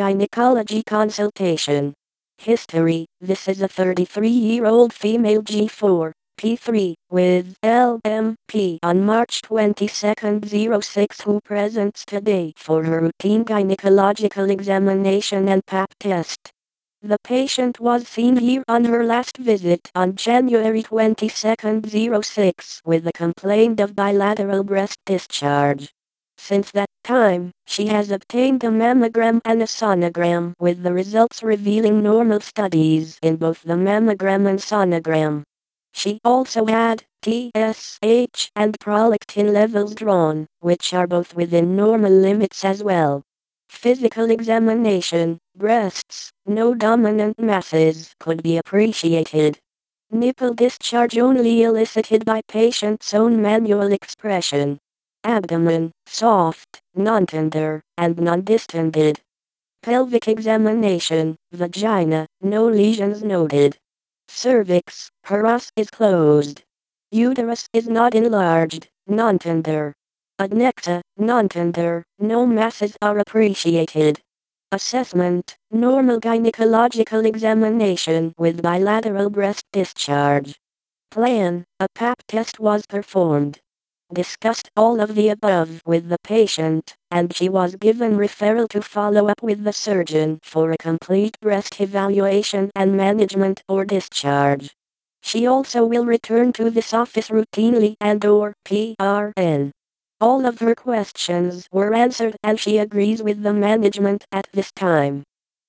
gynecology consultation. History: this is a 33-year-old female G4, P3, with LMP on March 22, 06 who presents today for her routine gynecological examination and Pap test. The patient was seen here on her last visit on January 22, 06 with a complaint of bilateral breast discharge. Since that time, she has obtained a mammogram and a sonogram with the results revealing normal studies in both the mammogram and sonogram. She also had TSH and prolactin levels drawn, which are both within normal limits as well. Physical examination: breasts, no dominant masses could be appreciated. Nipple discharge only elicited by patient's own manual expression. Abdomen, soft, non-tender, and non-distended. Pelvic examination: vagina, no lesions noted. Cervix, her os is closed. Uterus is not enlarged, non-tender. Adnecta, non-tender, no masses are appreciated. Assessment: normal gynecological examination with bilateral breast discharge. Plan: a Pap test was performed. Discussed all of the above with the patient, and she was given referral to follow up with the surgeon for a complete breast evaluation and management or discharge. She also will return to this office routinely and/or PRN. All of her questions were answered and she agrees with the management at this time.